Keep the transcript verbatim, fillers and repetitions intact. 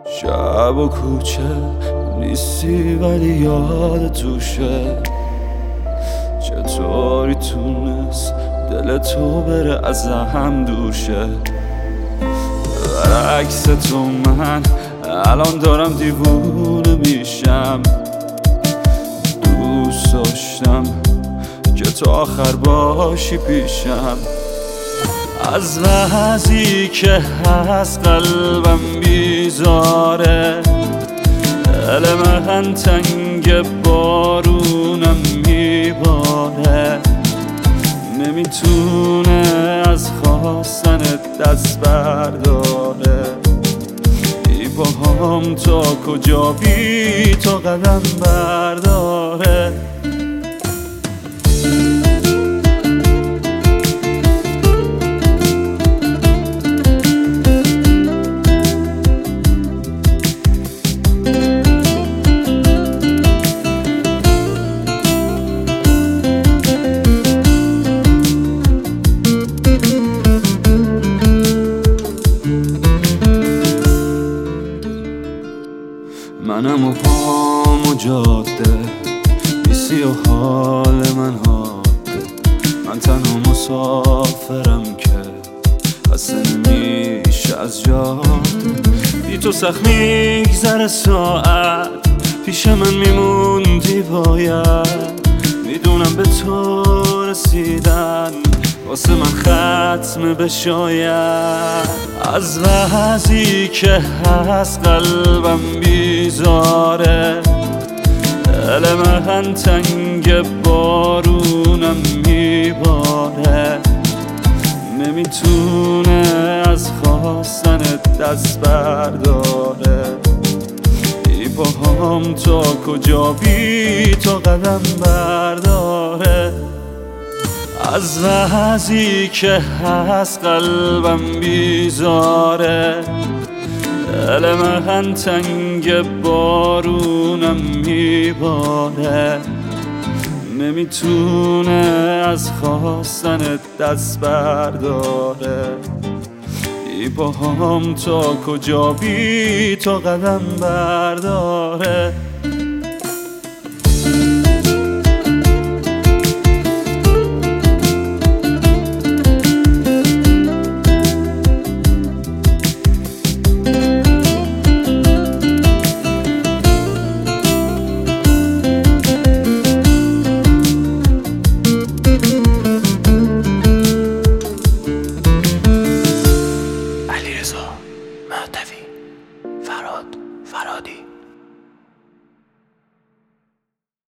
شب و کوچه نیستی ولی یاد توشه. چطوری تونست دل تو بره از هم دوشه؟ برعکس تو من الان دارم دیوونه میشم. دوست داشتم که تو آخر باشی پیشم. از وضعی که هست قلبم بیزاره، دل من تنگ بارونم میباره. نمیتونه از خواستن دست برداره. ای باهام تا کجا بی تو قدم برداره. منم و پام و جاده بیسی و حال من حاده. من تنها مسافرم که خسته نمیشه از جاده. بی تو سخت میگذره ساعت، پیش من میموندی باید. میدونم به تو رسیدن واسه من ختم بشاید. از وضعی که هست قلبم بیزاره، دل من تنگ بارونم میباره. نمیتونه از خواستن دست برداره. ای باهام تا کجا بی تو قدم برداره. از وضعی که هست قلبم بیزاره، دل من تنگ بارونم میباره. نمیتونه از خواستن دست برداره. ای باهام تا کجا بی تو قدم برداره. مهدوی فراد فرادی